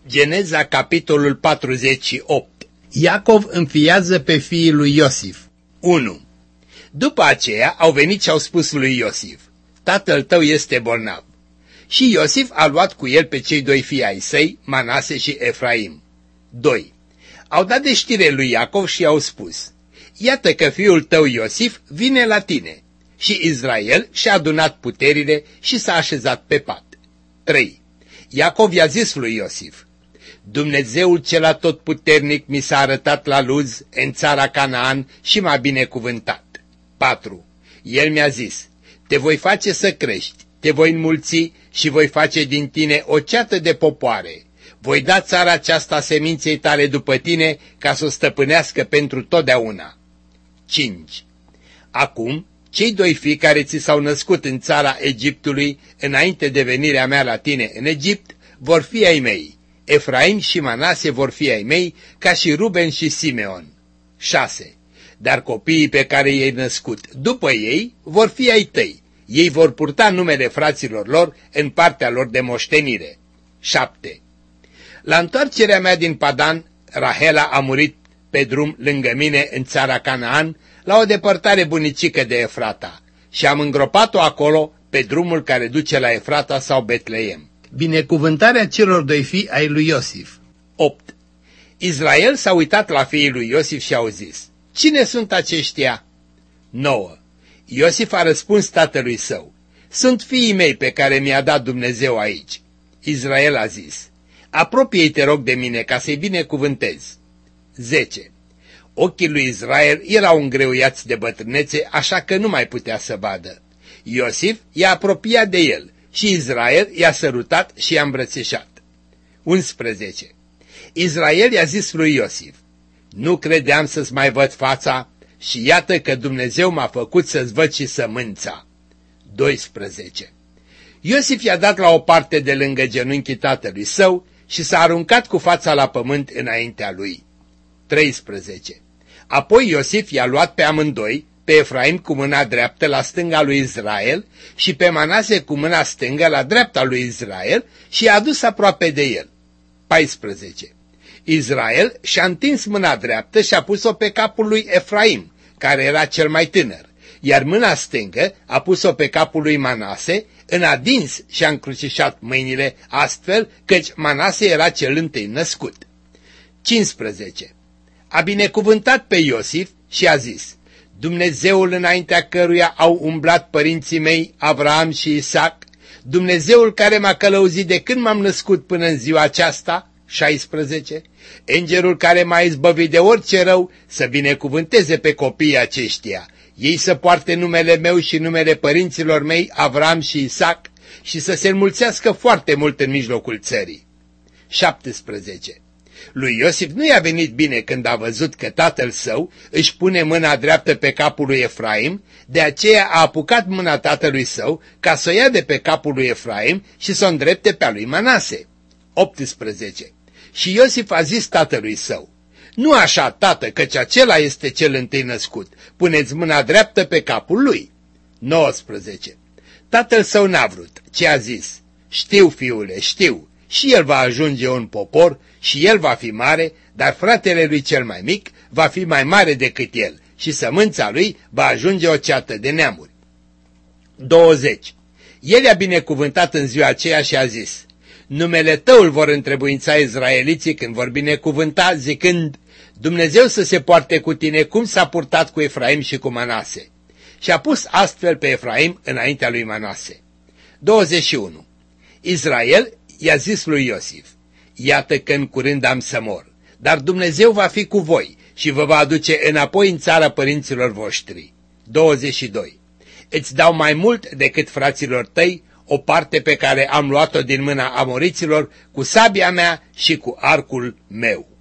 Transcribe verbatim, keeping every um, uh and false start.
Geneza, capitolul patruzeci și opt. Iacov înfiază pe fiii lui Iosif. unu. După aceea au venit și au spus lui Iosif: tatăl tău este bolnav. Și Iosif a luat cu el pe cei doi fii ai săi, Manase și Efraim. doi. Au dat de știre lui Iacov și i-au spus: iată că fiul tău Iosif vine la tine. Și Israel și-a adunat puterile și s-a așezat pe pat. trei. Iacov i-a zis lui Iosif: Dumnezeul cel atotputernic mi s-a arătat la Luz, în țara Canaan, și m-a binecuvântat. patru. El mi-a zis: te voi face să crești, te voi înmulți și voi face din tine o ceată de popoare. Voi da țara aceasta seminței tale după tine, ca să o stăpânească pentru totdeauna. cinci. Acum, cei doi fii care ți s-au născut în țara Egiptului, înainte de venirea mea la tine în Egipt, vor fi ai mei. Efraim și Manase vor fi ai mei, ca și Ruben și Simeon. șase. Dar copiii pe care i-ai născut după ei vor fi ai tăi. Ei vor purta numele fraților lor în partea lor de moștenire. șapte. La întoarcerea mea din Padan, Rahela a murit pe drum lângă mine în țara Canaan, la o depărtare bunicică de Efrata, și am îngropat-o acolo pe drumul care duce la Efrata sau Betleem. Binecuvântarea celor doi fii ai lui Iosif. opt. Israel s-a uitat la fiii lui Iosif și au zis: cine sunt aceștia? nouă. Iosif a răspuns tatălui său: sunt fiii mei pe care mi-a dat Dumnezeu aici. Israel a zis: apropie-i, te rog, de mine ca să-i binecuvântez. zece. Ochii lui Israel erau îngreuiați de bătrânețe, așa că nu mai putea să vadă. Iosif i-a apropiat de el și Israel i-a sărutat și i-a îmbrățișat. unsprezece. Israel i-a zis lui Iosif: nu credeam să-ți mai văd fața și iată că Dumnezeu m-a făcut să-ți văd și sămânța. doisprezece. Iosif i-a dat la o parte de lângă genunchii tatălui său și s-a aruncat cu fața la pământ înaintea lui. treisprezece. Apoi Iosif i-a luat pe amândoi, pe Efraim cu mâna dreaptă la stânga lui Israel și pe Manase cu mâna stângă la dreapta lui Israel și i-a adus aproape de el. paisprezece. Israel și-a întins mâna dreaptă și a pus-o pe capul lui Efraim, care era cel mai tânăr, iar mâna stângă a pus-o pe capul lui Manase, în adins și-a încrucișat mâinile astfel căci Manase era cel întâi născut. cincisprezece. A binecuvântat pe Iosif și a zis: Dumnezeul înaintea căruia au umblat părinții mei, Avraam și Isaac, Dumnezeul care m-a călăuzit de când m-am născut până în ziua aceasta, șaisprezece, îngerul care m-a izbăvit de orice rău, să binecuvânteze pe copiii aceștia, ei să poarte numele meu și numele părinților mei, Avraam și Isaac, și să se înmulțească foarte mult în mijlocul țării. șaptesprezece. Lui Iosif nu i-a venit bine când a văzut că tatăl său își pune mâna dreaptă pe capul lui Efraim, de aceea a apucat mâna tatălui său ca să o ia de pe capul lui Efraim și să o îndrepte pe a lui Manase. optsprezece. Și Iosif a zis tatălui său: nu așa, tată, căci acela este cel întâi născut, puneți mâna dreaptă pe capul lui. nouăsprezece. Tatăl său n-a vrut, ci a zis: știu, fiule, știu, și el va ajunge un popor și el va fi mare, dar fratele lui cel mai mic va fi mai mare decât el și sămânța lui va ajunge o ceată de neamuri. douăzeci. El i-a binecuvântat în ziua aceea și a zis: numele tău îl vor întrebuința izraeliții când vor binecuvânta, zicând: Dumnezeu să se poarte cu tine cum s-a purtat cu Efraim și cu Manase. Și a pus astfel pe Efraim înaintea lui Manase. douăzeci și unu. Israel i-a zis lui Iosif: iată că în curând am să mor, dar Dumnezeu va fi cu voi și vă va aduce înapoi în țara părinților voștri. douăzeci și doi. Îți dau mai mult decât fraților tăi, o parte pe care am luat-o din mâna amoriților cu sabia mea și cu arcul meu.